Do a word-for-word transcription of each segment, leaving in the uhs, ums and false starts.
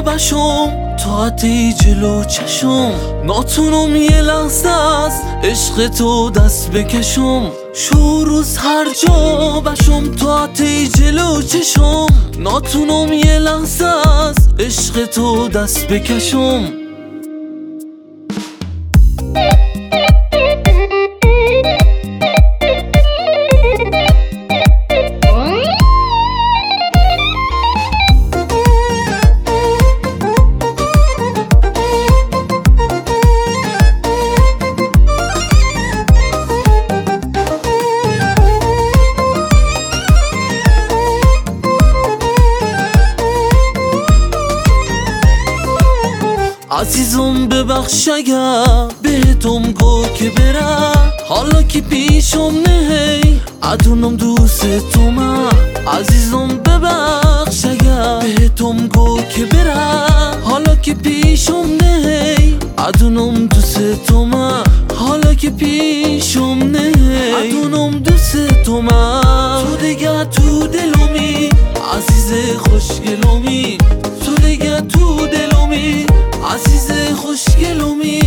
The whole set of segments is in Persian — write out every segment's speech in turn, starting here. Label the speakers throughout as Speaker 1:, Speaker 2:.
Speaker 1: بشم تا حتی جلو چشم، ناتونم یه لحظه از عشق تو دست بکشم. شو روز هر جا بشم تا حتی جلو چشم، ناتونم یه لحظه از عشق تو دست بکشم. عزیزم ببخش اگر بهتم گو که برم، حالا که پیشم نهی ادونم دوست تو من. عزیزم ببخش اگر بهتم گو که برم، حالا که پیشم نهی ادونم دوست تو من. حالا که پیشم نهی ادونم دوست تو من. تو دیگه تو دلمی عزیز خوشگلمی، تو دیگه تو دلمی عزیز خوشگلمی.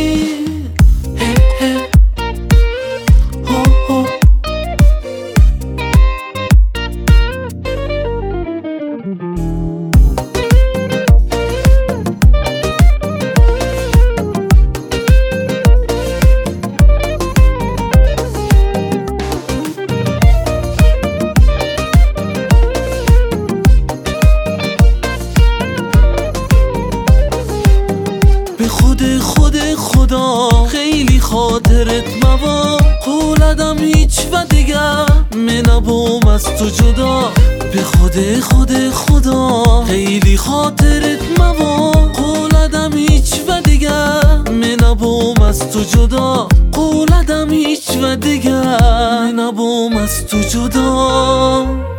Speaker 1: خود خود خدا خیلی خاطرت موا، قولدم هیچ و دیگر می نبوم از تو جدا. به خود خود خدا خیلی خاطرت موا، قولدم هیچ و دیگر می نبوم از تو جدا. قولدم هیچ و دیگر می نبوم از تو جدا.